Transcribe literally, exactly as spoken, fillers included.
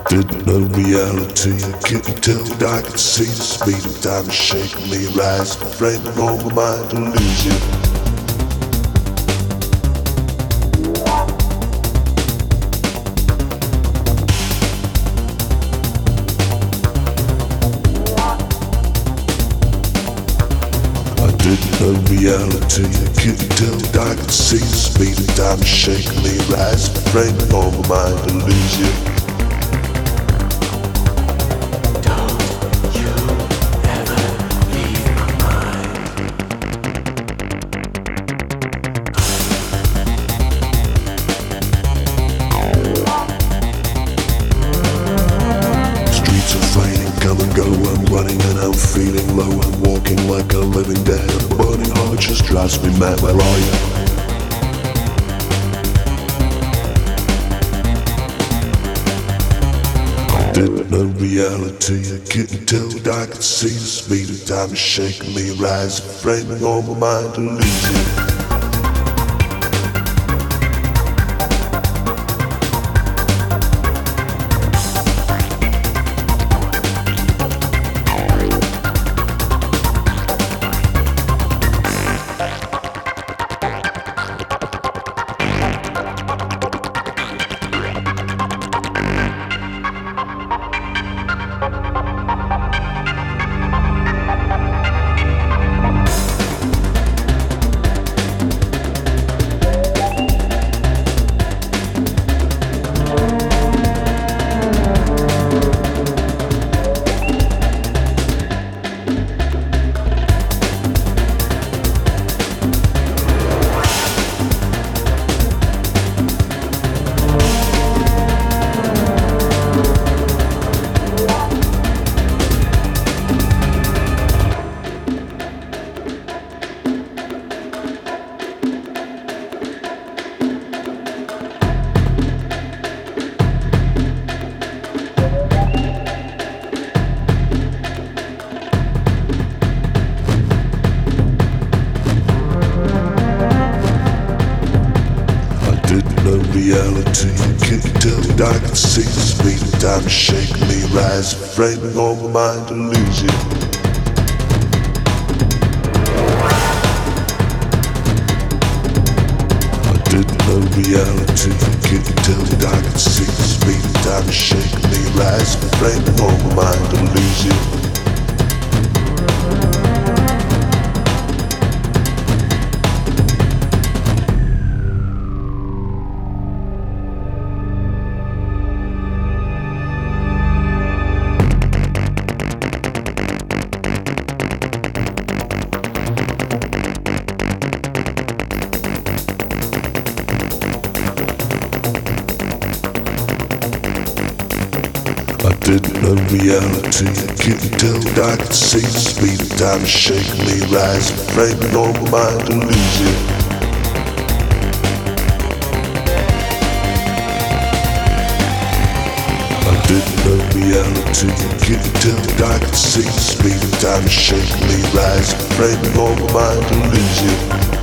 Didn't know reality, I couldn't tell that I could see the speed of time shaking me, rising, framing on my mind to lose you. I didn't know reality, I couldn't tell that I could see the speed of time shaking me, rising, framing on my mind to lose you. Come and go, I'm running and I'm feeling low. I'm walking like a living dead. A burning heart just drives me mad. Where are you? I didn't know reality, I couldn't tell that I could see the speed of time is shaking me, rising, framing on my mind to lose you. Reality, I couldn't tell that I could see the speed of time is shaking me, rising, framing on my mind to lose you. I didn't know reality, I couldn't tell that I could see the speed of time is shaking me, rising, framing on my mind to lose you. I didn't know reality, I couldn't tell that I could see the speed of time is shaking me, rising, framing on my mind to lose you. I didn't know reality, I couldn't tell that I could see the speed of time is shaking me, rising, framing on my mind to lose you.